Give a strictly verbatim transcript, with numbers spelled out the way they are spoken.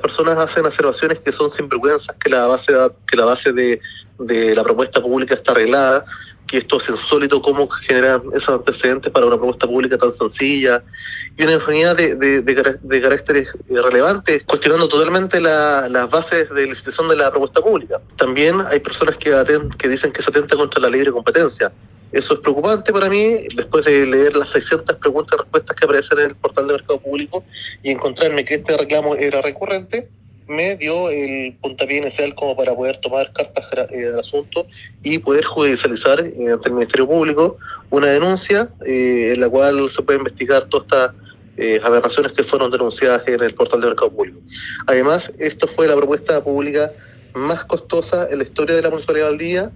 personas hacen observaciones que son sinvergüenzas, que la base, que la base de, de la propuesta pública está arreglada, que esto es insólito, cómo generan esos antecedentes para una propuesta pública tan sencilla, y una infinidad de, de, de, de caracteres relevantes, cuestionando totalmente la, las bases de licitación de la propuesta pública. También hay personas que, atent, que dicen que se atenta contra la libre competencia. Eso es preocupante para mí, después de leer las seiscientas preguntas y respuestas que aparecen en el portal de Mercado Público y encontrarme que este reclamo era recurrente, me dio el puntapié inicial como para poder tomar cartas eh, del asunto y poder judicializar eh, ante el Ministerio Público una denuncia eh, en la cual se puede investigar todas estas eh, aberraciones que fueron denunciadas en el portal de Mercado Público. Además, esto fue la propuesta pública más costosa en la historia de la Municipalidad de Valdivia.